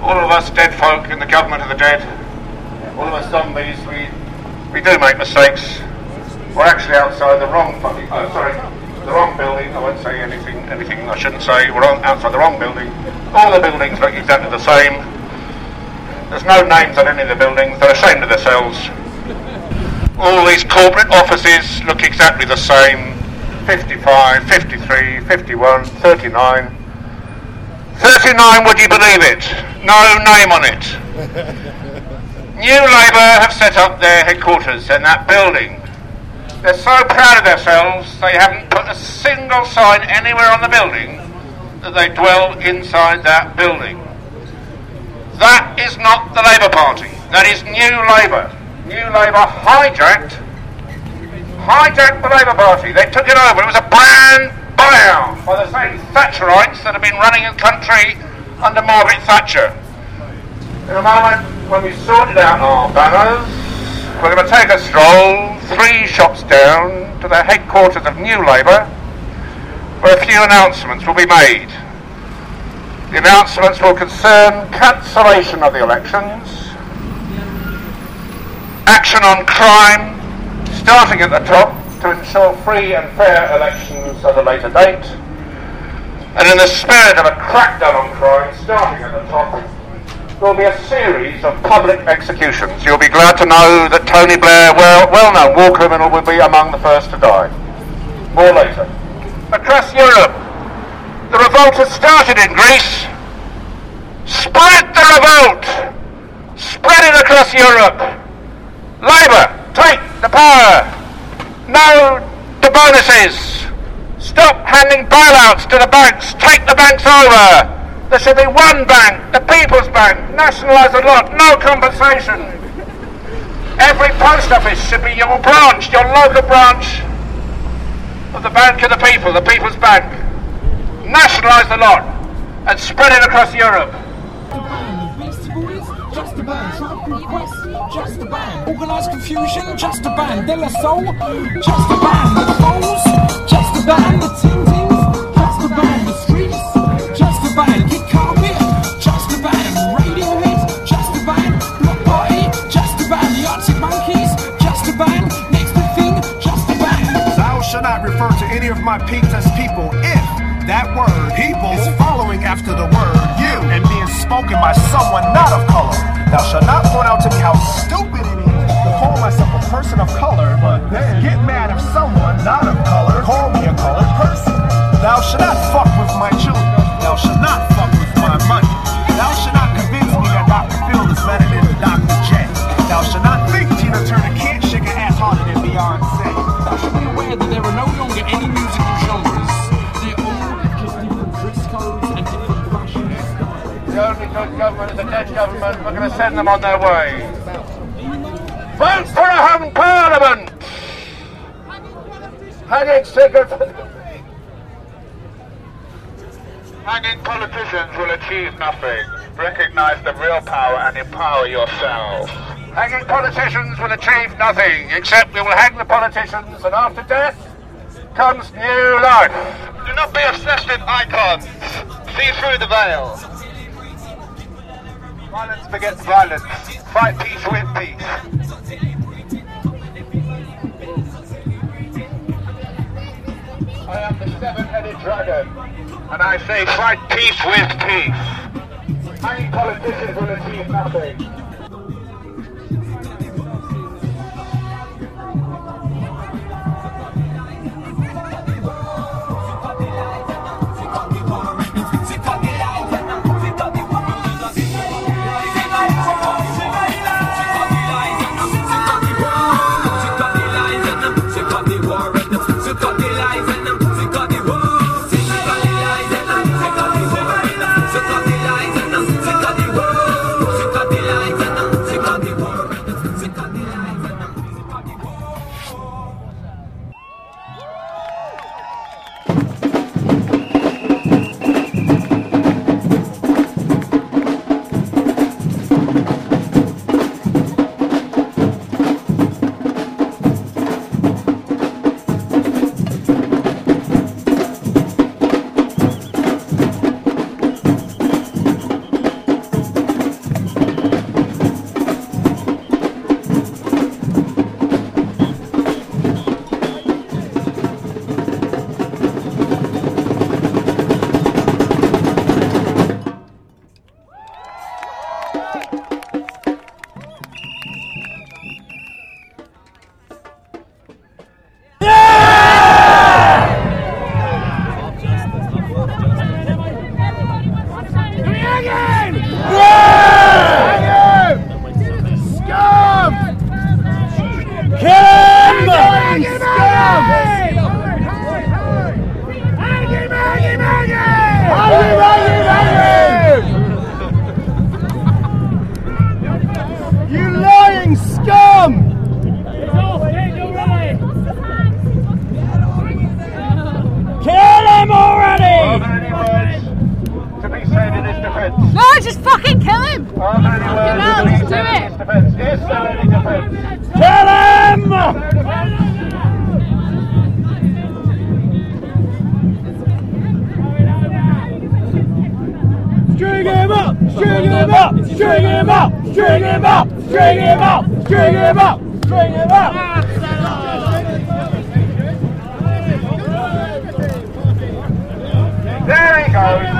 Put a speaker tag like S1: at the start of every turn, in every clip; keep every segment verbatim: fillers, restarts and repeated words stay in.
S1: all of us dead folk in the government of the dead, all of us zombies, we we do make mistakes. We're actually outside the wrong fucking, oh sorry, the wrong building. I won't say anything anything I shouldn't say. We're on, outside the wrong building. All the buildings look exactly the same. There's no names on any of the buildings. They're ashamed of themselves. All these corporate offices look exactly the same. fifty-five, fifty-three, fifty-one, thirty-nine. thirty-nine, would you believe it? No name on it. New Labour have set up their headquarters in that building. They're so proud of themselves they haven't put a single sign anywhere on the building that they dwell inside that building. That is not the Labour Party. That is New Labour. New Labour hijacked, hijacked the Labour Party. They took it over. It was a brand buyout by the same Thatcherites that have been running the country under Margaret Thatcher. In a moment, when we sorted out our banners, we're going to take a stroll three shops down to the headquarters of New Labour, where a few announcements will be made. The announcements will concern cancellation of the elections, action on crime, starting at the top to ensure free and fair elections at a later date, and in the spirit of a crackdown on crime, starting at the top, there will be a series of public executions. You'll be glad to know that Tony Blair, well, well-known war criminal, will be among the first to die. More later. Across Europe, the revolt has started in Greece. Spread the revolt! Spread it across Europe! Labour, take the power! No to bonuses! Stop handing bailouts to the banks! Take the banks over! There should be one bank, the People's Bank, nationalise the lot, no compensation. Every post office should be your branch, your local branch of the Bank of the People, the People's Bank. Nationalise the lot and spread it across Europe.
S2: Just a ban, Trump request, just a ban. Organised confusion, just a ban. De La Soul, just a ban. The foes, just a ban. The ting-tings, just a ban. The streets, just a ban. Kid Carpet, just a ban. Radiohead, just a ban. Block Party, just a ban. The Arctic Monkeys, just a ban. Next big thing, just a ban.
S3: Thou shalt not refer to any of my peeps as people if that word people is following after the word you and being spoken by someone not of color. Thou shalt not point out to me how stupid it is to call myself a person of color, but then get mad if someone not of color call me a colored person. Thou shalt not fuck with my children. Thou shalt not fuck with my money. Thou shalt not convince me that Doctor Phil is better than Doctor J. Thou shalt not think Tina Turner can't shake her ass harder than Beyonce.
S2: Thou should be aware that there are no longer any musical genres.
S1: The only good government is a dead government. We're going to send them on their way. Vote for a hung parliament! Hanging secret... Hanging politicians will achieve nothing. Recognise the real power and empower yourself. Hanging politicians will achieve nothing, except we will hang the politicians, and after death comes new life. Do not be obsessed with icons. See through the veil. Violence begets violence. Fight peace with peace. I am the seven-headed dragon, and I say fight peace with peace. Hanging politicians will achieve nothing.
S4: Lights
S1: East Defence. Is there any defence?
S4: Kill him! String him up! String him up! String him up! String him up! String him up! String him up! String him up!
S1: There he goes!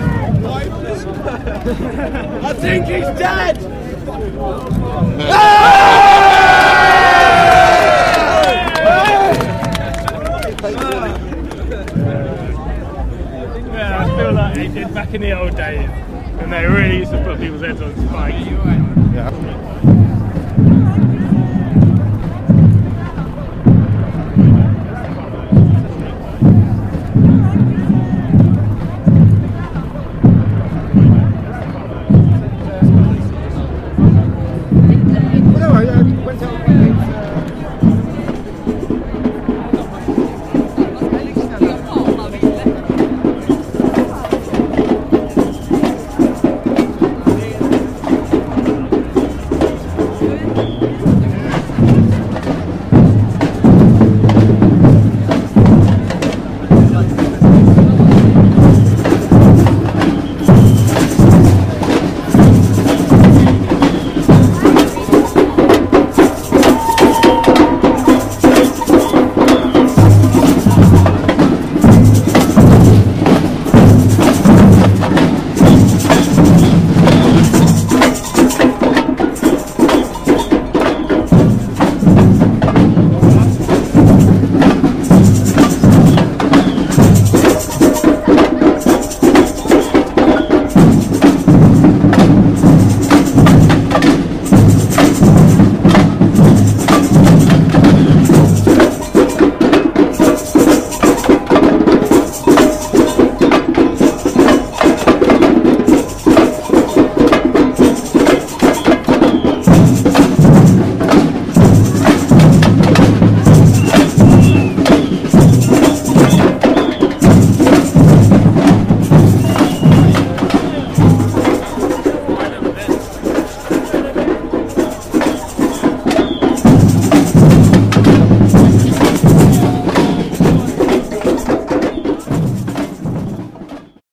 S4: I think he's dead! Ah!